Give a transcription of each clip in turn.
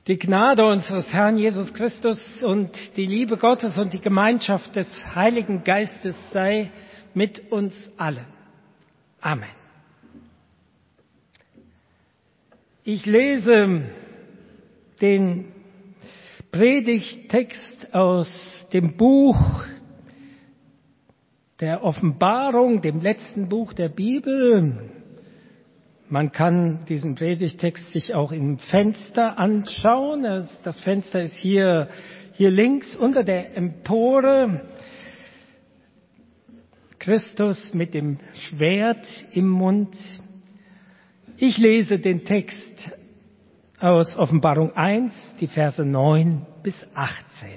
Die Gnade unseres Herrn Jesus Christus und die Liebe Gottes und die Gemeinschaft des Heiligen Geistes sei mit uns allen. Amen. Ich lese den Predigttext aus dem Buch der Offenbarung, dem letzten Buch der Bibel. Man kann diesen Predigttext sich auch im Fenster anschauen. Das Fenster ist hier links unter der Empore. Christus mit dem Schwert im Mund. Ich lese den Text aus Offenbarung 1, die Verse 9 bis 18.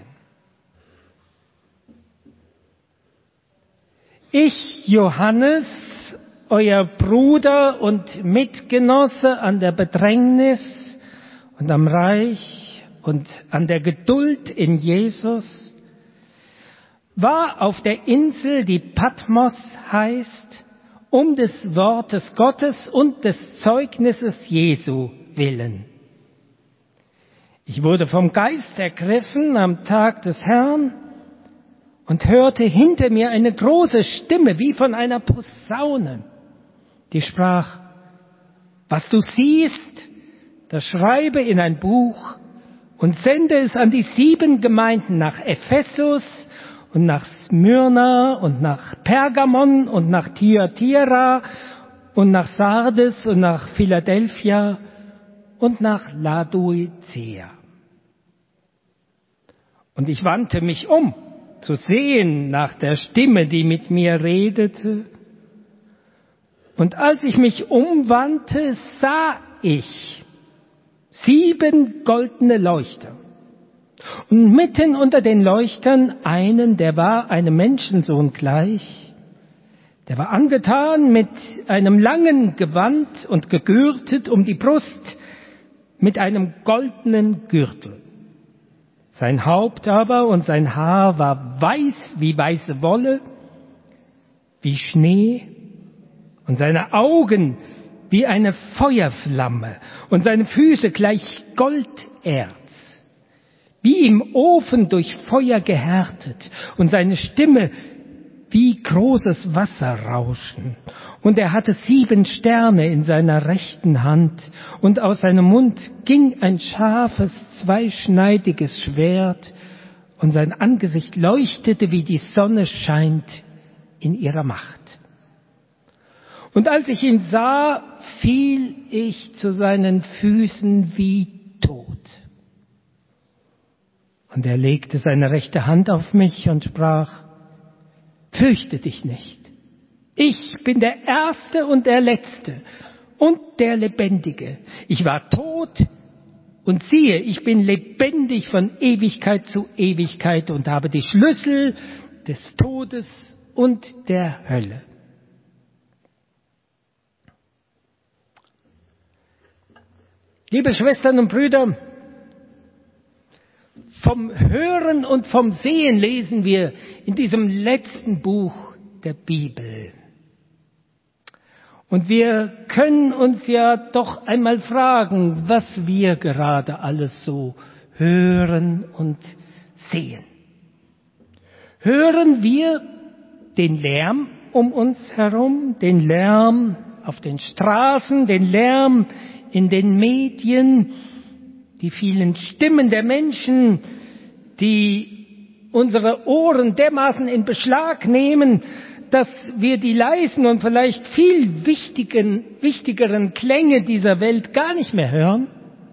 Ich, Johannes, euer Bruder und Mitgenosse an der Bedrängnis und am Reich und an der Geduld in Jesus, war auf der Insel, die Patmos heißt, um des Wortes Gottes und des Zeugnisses Jesu willen. Ich wurde vom Geist ergriffen am Tag des Herrn und hörte hinter mir eine große Stimme wie von einer Posaune, die sprach: Was du siehst, das schreibe in ein Buch und sende es an die 7 Gemeinden nach Ephesus und nach Smyrna und nach Pergamon und nach Thyatira und nach Sardes und nach Philadelphia und nach Laodicea. Und ich wandte mich um, zu sehen nach der Stimme, die mit mir redete. Und als ich mich umwandte, sah ich 7 goldene Leuchter. Und mitten unter den Leuchtern einen, der war einem Menschensohn gleich. Der war angetan mit einem langen Gewand und gegürtet um die Brust mit einem goldenen Gürtel. Sein Haupt aber und sein Haar war weiß wie weiße Wolle, wie Schnee, und seine Augen wie eine Feuerflamme und seine Füße gleich Golderz, wie im Ofen durch Feuer gehärtet, und seine Stimme wie großes Wasserrauschen. Und er hatte 7 Sterne in seiner rechten Hand, und aus seinem Mund ging ein scharfes, zweischneidiges Schwert, und sein Angesicht leuchtete, wie die Sonne scheint in ihrer Macht. Und als ich ihn sah, fiel ich zu seinen Füßen wie tot. Und er legte seine rechte Hand auf mich und sprach: Fürchte dich nicht. Ich bin der Erste und der Letzte und der Lebendige. Ich war tot und siehe, ich bin lebendig von Ewigkeit zu Ewigkeit und habe die Schlüssel des Todes und der Hölle. Liebe Schwestern und Brüder, vom Hören und vom Sehen lesen wir in diesem letzten Buch der Bibel. Und wir können uns ja doch einmal fragen, was wir gerade alles so hören und sehen. Hören wir den Lärm um uns herum, den Lärm auf den Straßen, den Lärm in den Medien, die vielen Stimmen der Menschen, die unsere Ohren dermaßen in Beschlag nehmen, dass wir die leisen und vielleicht viel wichtigeren Klänge dieser Welt gar nicht mehr hören?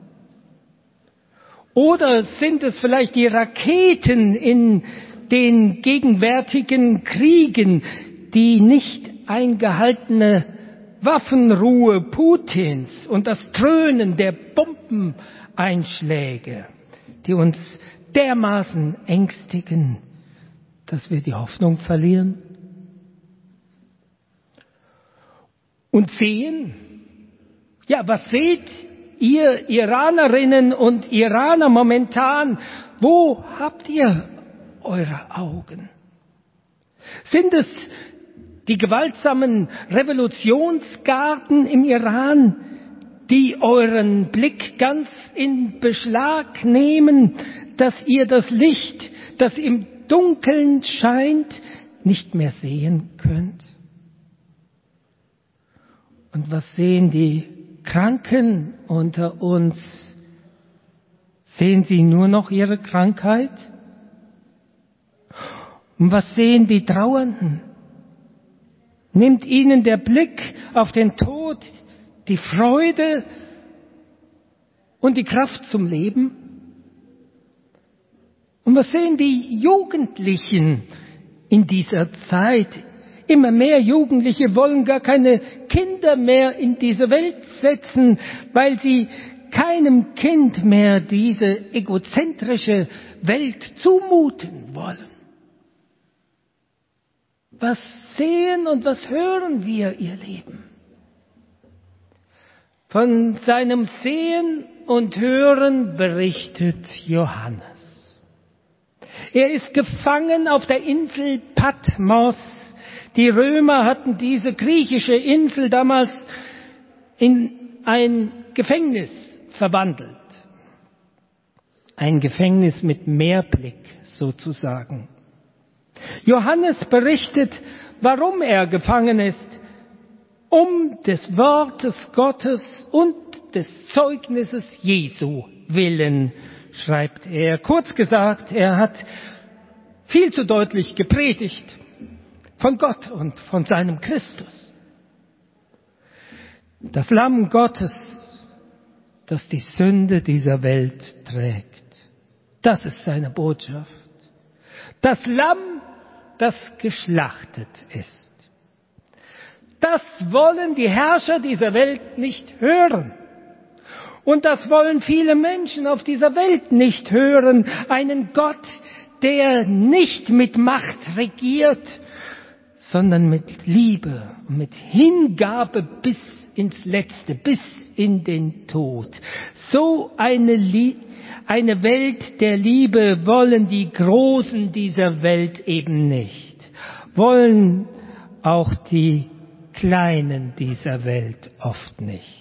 Oder sind es vielleicht die Raketen in den gegenwärtigen Kriegen, die nicht eingehaltene Waffenruhe Putins und das Dröhnen der Bombeneinschläge, die uns dermaßen ängstigen, dass wir die Hoffnung verlieren? Und sehen? Ja, was seht ihr Iranerinnen und Iraner momentan? Wo habt ihr eure Augen? Sind es die gewaltsamen Revolutionsgarden im Iran, die euren Blick ganz in Beschlag nehmen, dass ihr das Licht, das im Dunkeln scheint, nicht mehr sehen könnt? Und was sehen die Kranken unter uns? Sehen sie nur noch ihre Krankheit? Und was sehen die Trauernden? Nimmt ihnen der Blick auf den Tod die Freude und die Kraft zum Leben? Und was sehen die Jugendlichen in dieser Zeit? Immer mehr Jugendliche wollen gar keine Kinder mehr in diese Welt setzen, weil sie keinem Kind mehr diese egozentrische Welt zumuten wollen. Was sehen und was hören wir, ihr Lieben? Von seinem Sehen und Hören berichtet Johannes. Er ist gefangen auf der Insel Patmos. Die Römer hatten diese griechische Insel damals in ein Gefängnis verwandelt. Ein Gefängnis mit Meerblick sozusagen. Johannes berichtet, warum er gefangen ist, um des Wortes Gottes und des Zeugnisses Jesu willen, schreibt er. Kurz gesagt, er hat viel zu deutlich gepredigt von Gott und von seinem Christus. Das Lamm Gottes, das die Sünde dieser Welt trägt. Das ist seine Botschaft. Das Lamm, das geschlachtet ist. Das wollen die Herrscher dieser Welt nicht hören. Und das wollen viele Menschen auf dieser Welt nicht hören. Einen Gott, der nicht mit Macht regiert, sondern mit Liebe und mit Hingabe bis ins Letzte, bis in den Tod. So eine Welt der Liebe wollen die Großen dieser Welt eben nicht. Wollen auch die Kleinen dieser Welt oft nicht.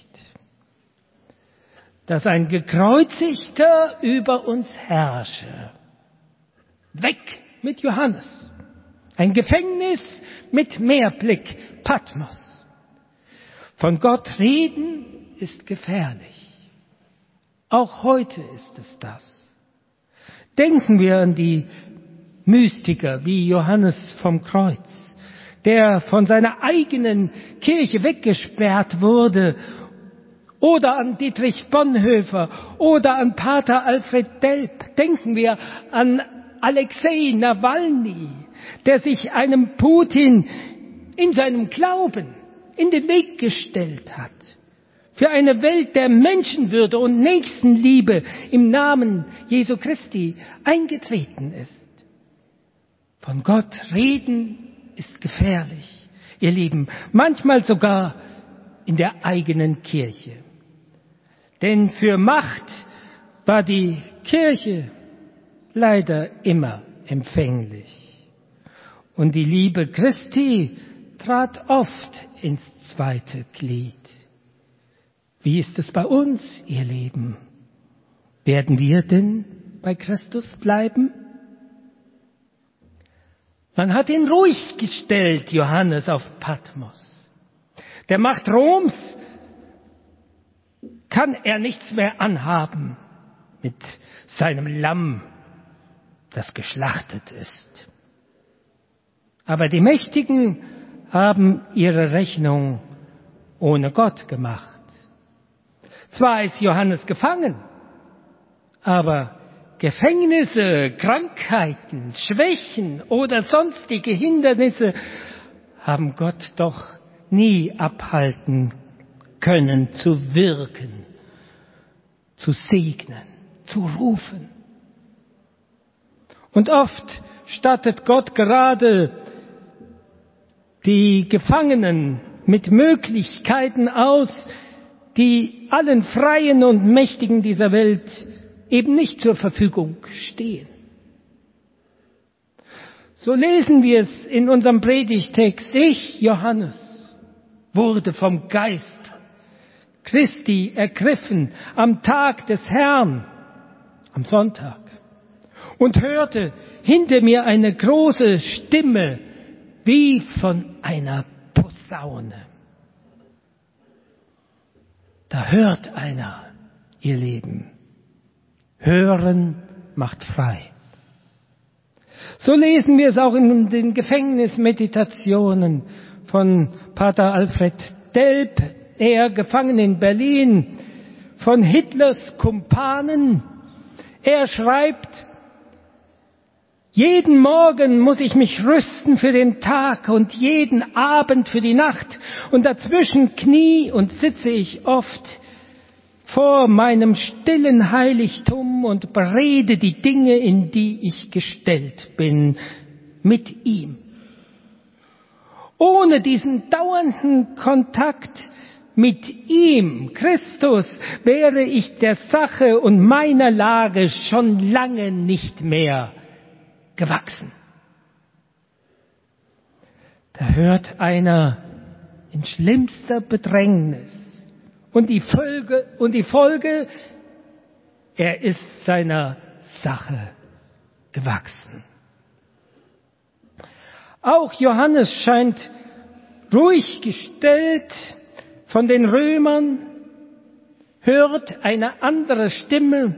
Dass ein Gekreuzigter über uns herrsche. Weg mit Johannes. Ein Gefängnis mit Meerblick, Patmos. Von Gott reden ist gefährlich. Auch heute ist es das. Denken wir an die Mystiker wie Johannes vom Kreuz, der von seiner eigenen Kirche weggesperrt wurde, oder an Dietrich Bonhoeffer oder an Pater Alfred Delp. Denken wir an Alexei Nawalny, der sich einem Putin in seinem Glauben in den Weg gestellt hat, für eine Welt der Menschenwürde und Nächstenliebe im Namen Jesu Christi eingetreten ist. Von Gott reden ist gefährlich, ihr Lieben, manchmal sogar in der eigenen Kirche. Denn für Macht war die Kirche leider immer empfänglich. Und die Liebe Christi trat oft ins zweite Glied. Wie ist es bei uns, ihr Lieben? Werden wir denn bei Christus bleiben? Man hat ihn ruhig gestellt, Johannes, auf Patmos. Der Macht Roms kann er nichts mehr anhaben mit seinem Lamm, das geschlachtet ist. Aber die Mächtigen haben ihre Rechnung ohne Gott gemacht. Zwar ist Johannes gefangen, aber Gefängnisse, Krankheiten, Schwächen oder sonstige Hindernisse haben Gott doch nie abhalten können zu wirken, zu segnen, zu rufen. Und oft stattet Gott gerade die Gefangenen mit Möglichkeiten aus, die allen Freien und Mächtigen dieser Welt eben nicht zur Verfügung stehen. So lesen wir es in unserem Predigtext. Ich, Johannes, wurde vom Geist Christi ergriffen am Tag des Herrn, am Sonntag, und hörte hinter mir eine große Stimme wie von einer Posaune. Da hört einer, ihr Lieben. Hören macht frei. So lesen wir es auch in den Gefängnismeditationen von Pater Alfred Delp, er gefangen in Berlin von Hitlers Kumpanen. Er schreibt: Jeden Morgen muss ich mich rüsten für den Tag und jeden Abend für die Nacht. Und dazwischen knie und sitze ich oft vor meinem stillen Heiligtum und berede die Dinge, in die ich gestellt bin, mit ihm. Ohne diesen dauernden Kontakt mit ihm, Christus, wäre ich der Sache und meiner Lage schon lange nicht mehr gewachsen. Da hört einer in schlimmster Bedrängnis und die Folge, er ist seiner Sache gewachsen. Auch Johannes scheint ruhig gestellt von den Römern, hört eine andere Stimme.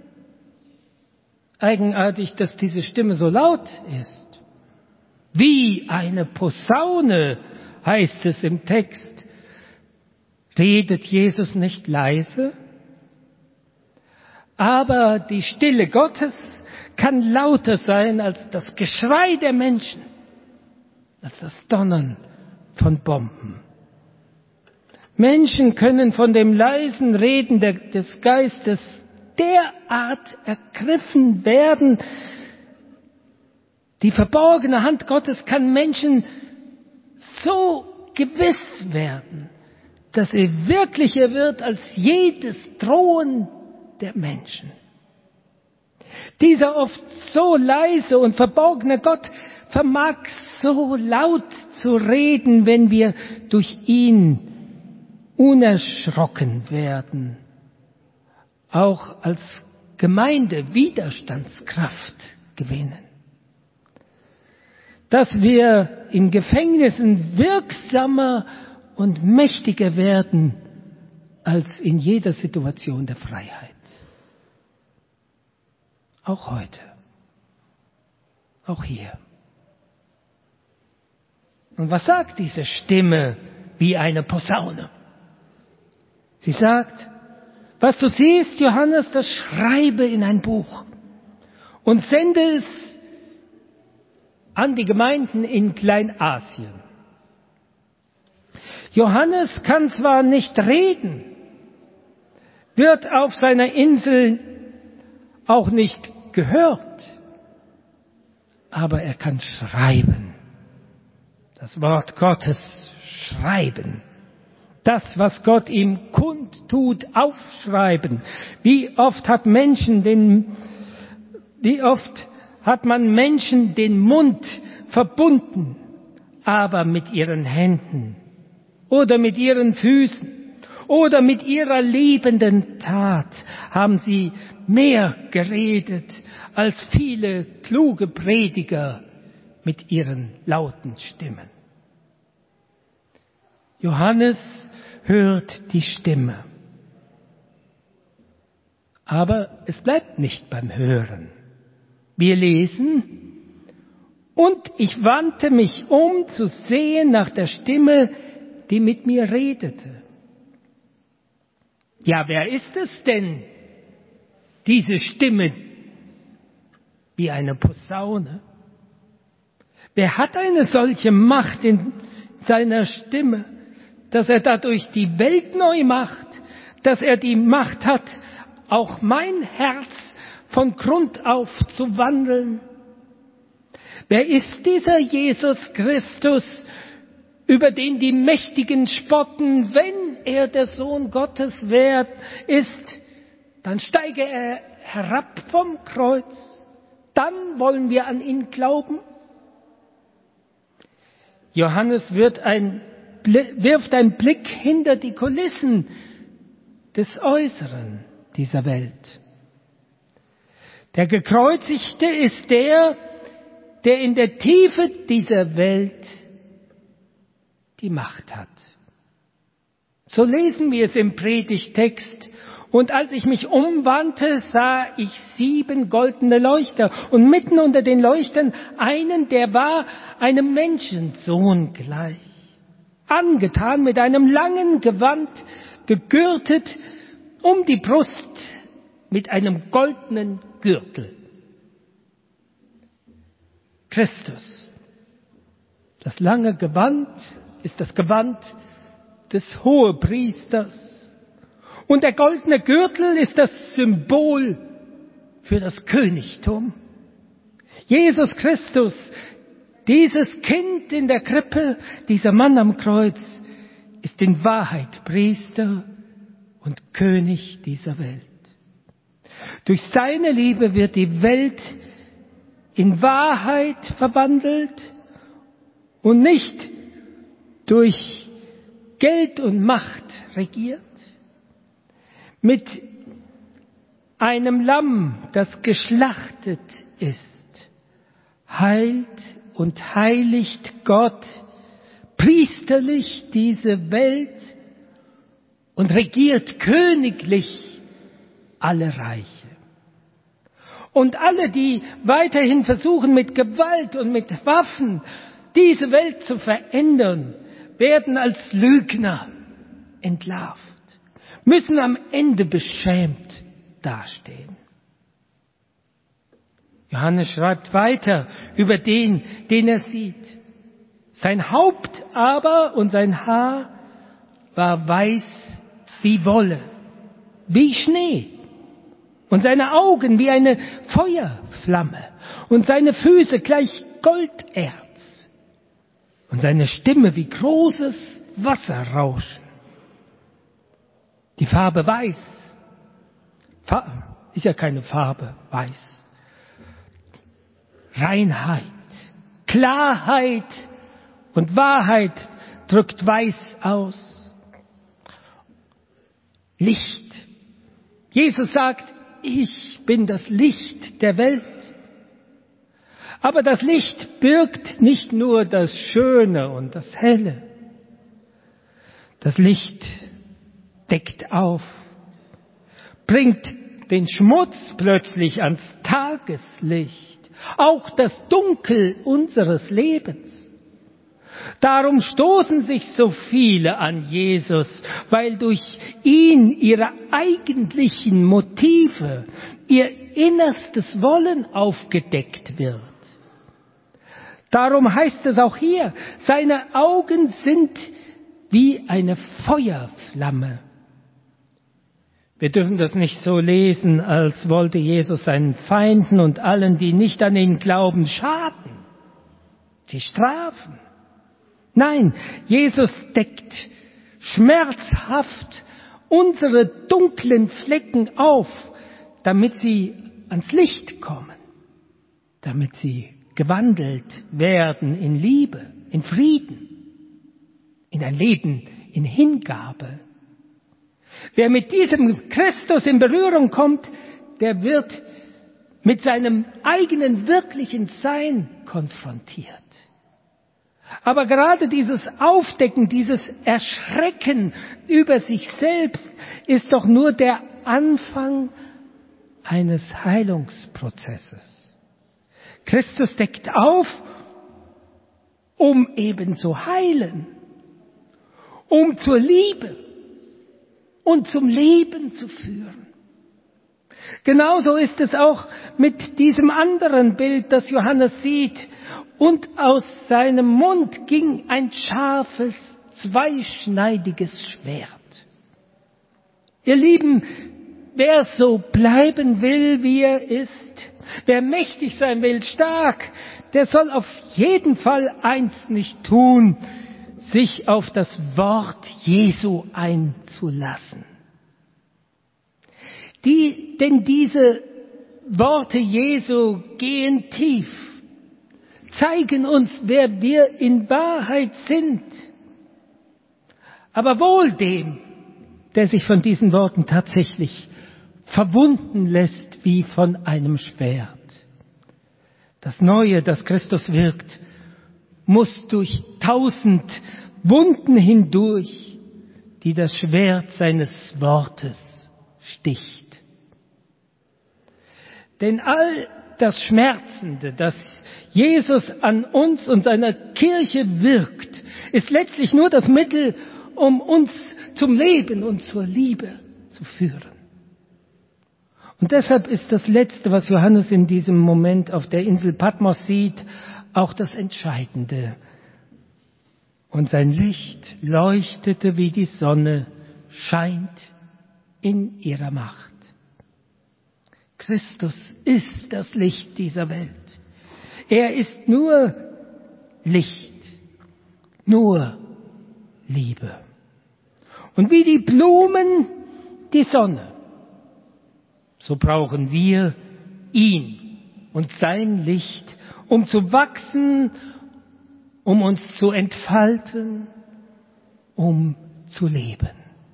Eigenartig, dass diese Stimme so laut ist. Wie eine Posaune, heißt es im Text. Redet Jesus nicht leise? Aber die Stille Gottes kann lauter sein als das Geschrei der Menschen, als das Donnern von Bomben. Menschen können von dem leisen Reden des Geistes derart ergriffen werden. Die verborgene Hand Gottes kann Menschen so gewiss werden, dass sie wirklicher wird als jedes Drohen der Menschen. Dieser oft so leise und verborgene Gott vermag so laut zu reden, wenn wir durch ihn unerschrocken werden, auch als Gemeinde Widerstandskraft gewinnen. Dass wir in Gefängnissen wirksamer und mächtiger werden als in jeder Situation der Freiheit. Auch heute. Auch hier. Und was sagt diese Stimme wie eine Posaune? Sie sagt: Was du siehst, Johannes, das schreibe in ein Buch und sende es an die Gemeinden in Kleinasien. Johannes kann zwar nicht reden, wird auf seiner Insel auch nicht gehört, aber er kann schreiben. Das Wort Gottes schreiben. Das, was Gott ihm kundtut, aufschreiben. Wie oft hat man Menschen den Mund verbunden, aber mit ihren Händen oder mit ihren Füßen oder mit ihrer liebenden Tat haben sie mehr geredet als viele kluge Prediger mit ihren lauten Stimmen. Johannes hört die Stimme. Aber es bleibt nicht beim Hören. Wir lesen: Und ich wandte mich um zu sehen nach der Stimme, die mit mir redete. Ja, wer ist es denn, diese Stimme wie eine Posaune? Wer hat eine solche Macht in seiner Stimme, dass er dadurch die Welt neu macht, dass er die Macht hat, auch mein Herz von Grund auf zu wandeln? Wer ist dieser Jesus Christus, über den die Mächtigen spotten? Wenn er der Sohn Gottes ist, dann steige er herab vom Kreuz. Dann wollen wir an ihn glauben. Johannes wirft einen Blick hinter die Kulissen des Äußeren dieser Welt. Der Gekreuzigte ist der in der Tiefe dieser Welt die Macht hat. So lesen wir es im Predigtext. Und als ich mich umwandte, sah ich 7 goldene Leuchter und mitten unter den Leuchtern einen, der war einem Menschensohn gleich, angetan mit einem langen Gewand, gegürtet um die Brust mit einem goldenen Gürtel. Christus. Das lange Gewand ist das Gewand des Hohepriesters. Und der goldene Gürtel ist das Symbol für das Königtum. Jesus Christus, dieses Kind in der Krippe, dieser Mann am Kreuz, ist in Wahrheit Priester und König dieser Welt. Durch seine Liebe wird die Welt in Wahrheit verwandelt und nicht durch Geld und Macht regiert. Mit einem Lamm, das geschlachtet ist, heilt und heiligt Gott priesterlich diese Welt und regiert königlich alle Reiche. Und alle, die weiterhin versuchen, mit Gewalt und mit Waffen diese Welt zu verändern, werden als Lügner entlarvt, müssen am Ende beschämt dastehen. Johannes schreibt weiter über den er sieht. Sein Haupt aber und sein Haar war weiß wie Wolle, wie Schnee, und seine Augen wie eine Feuerflamme und seine Füße gleich Golderz und seine Stimme wie großes Wasserrauschen. Die Farbe weiß ist ja keine Farbe, weiß. Reinheit, Klarheit und Wahrheit drückt weiß aus. Licht. Jesus sagt, ich bin das Licht der Welt. Aber das Licht birgt nicht nur das Schöne und das Helle. Das Licht deckt auf, bringt den Schmutz plötzlich ans Tageslicht, auch das Dunkel unseres Lebens. Darum stoßen sich so viele an Jesus, weil durch ihn ihre eigentlichen Motive, ihr innerstes Wollen aufgedeckt wird. Darum heißt es auch hier, seine Augen sind wie eine Feuerflamme. Wir dürfen das nicht so lesen, als wollte Jesus seinen Feinden und allen, die nicht an ihn glauben, schaden, sie strafen. Nein, Jesus deckt schmerzhaft unsere dunklen Flecken auf, damit sie ans Licht kommen, damit sie gewandelt werden in Liebe, in Frieden, in ein Leben in Hingabe. Wer mit diesem Christus in Berührung kommt, der wird mit seinem eigenen wirklichen Sein konfrontiert. Aber gerade dieses Aufdecken, dieses Erschrecken über sich selbst ist doch nur der Anfang eines Heilungsprozesses. Christus deckt auf, um eben zu heilen, um zur Liebe und zum Leben zu führen. Genauso ist es auch mit diesem anderen Bild, das Johannes sieht. Und aus seinem Mund ging ein scharfes, zweischneidiges Schwert. Ihr Lieben, wer so bleiben will, wie er ist, wer mächtig sein will, stark, der soll auf jeden Fall eins nicht tun, sich auf das Wort Jesu einzulassen. Denn diese Worte Jesu gehen tief, zeigen uns, wer wir in Wahrheit sind. Aber wohl dem, der sich von diesen Worten tatsächlich verwunden lässt wie von einem Schwert. Das Neue, das Christus wirkt, muss durch 1000 Wunden hindurch, die das Schwert seines Wortes sticht. Denn all das Schmerzende, das Jesus an uns und seiner Kirche wirkt, ist letztlich nur das Mittel, um uns zum Leben und zur Liebe zu führen. Und deshalb ist das Letzte, was Johannes in diesem Moment auf der Insel Patmos sieht, auch das Entscheidende. Und sein Licht leuchtete wie die Sonne, scheint in ihrer Macht. Christus ist das Licht dieser Welt. Er ist nur Licht, nur Liebe. Und wie die Blumen die Sonne, so brauchen wir ihn und sein Licht, um zu wachsen, um uns zu entfalten, um zu leben.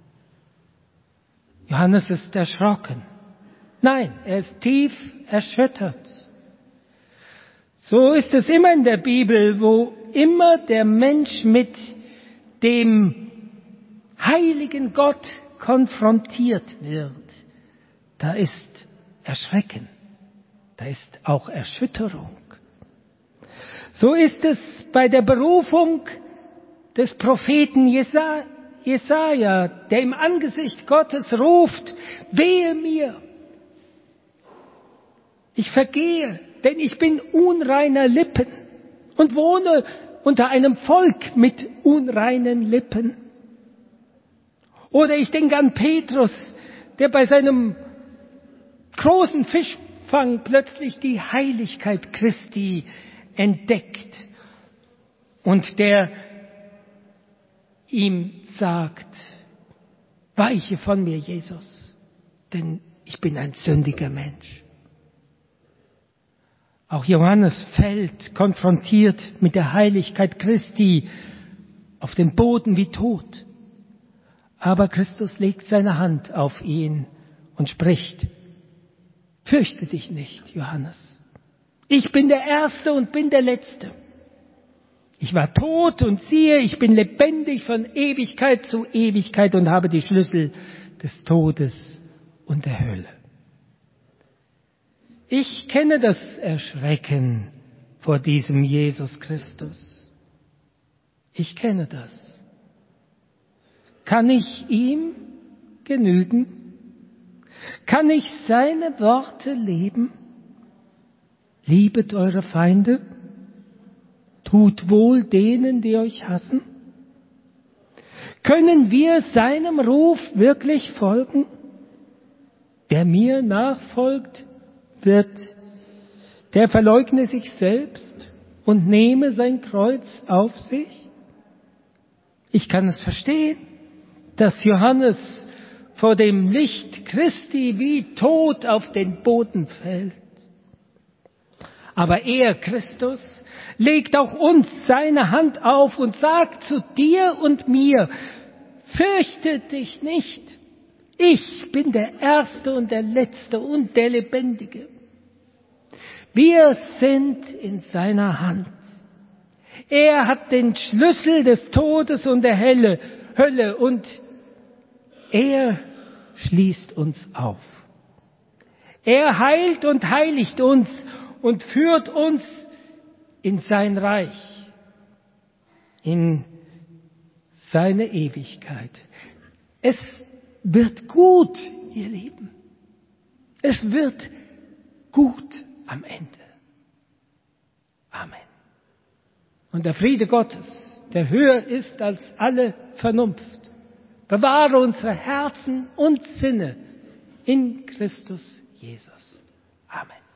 Johannes ist erschrocken. Nein, er ist tief erschüttert. So ist es immer in der Bibel, wo immer der Mensch mit dem heiligen Gott konfrontiert wird. Da ist Erschrecken, da ist auch Erschütterung. So ist es bei der Berufung des Propheten Jesaja, der im Angesicht Gottes ruft: Wehe mir, ich vergehe, denn ich bin unreiner Lippen und wohne unter einem Volk mit unreinen Lippen. Oder ich denke an Petrus, der bei seinem großen Fischfang plötzlich die Heiligkeit Christi entdeckt und der ihm sagt: Weiche von mir, Jesus, denn ich bin ein sündiger Mensch. Auch Johannes fällt, konfrontiert mit der Heiligkeit Christi, auf den Boden wie tot. Aber Christus legt seine Hand auf ihn und spricht: Fürchte dich nicht, Johannes. Ich bin der Erste und bin der Letzte. Ich war tot und siehe, ich bin lebendig von Ewigkeit zu Ewigkeit und habe die Schlüssel des Todes und der Hölle. Ich kenne das Erschrecken vor diesem Jesus Christus. Ich kenne das. Kann ich ihm genügen? Kann ich seine Worte leben? Liebet eure Feinde, tut wohl denen, die euch hassen. Können wir seinem Ruf wirklich folgen? Wer mir nachfolgt, der verleugne sich selbst und nehme sein Kreuz auf sich. Ich kann es verstehen, dass Johannes vor dem Licht Christi wie tot auf den Boden fällt. Aber er, Christus, legt auch uns seine Hand auf und sagt zu dir und mir: Fürchte dich nicht. Ich bin der Erste und der Letzte und der Lebendige. Wir sind in seiner Hand. Er hat den Schlüssel des Todes und der Hölle und er schließt uns auf. Er heilt und heiligt uns und führt uns in sein Reich, in seine Ewigkeit. Es wird gut, ihr Lieben. Es wird gut am Ende. Amen. Und der Friede Gottes, der höher ist als alle Vernunft, bewahre unsere Herzen und Sinne in Christus Jesus. Amen.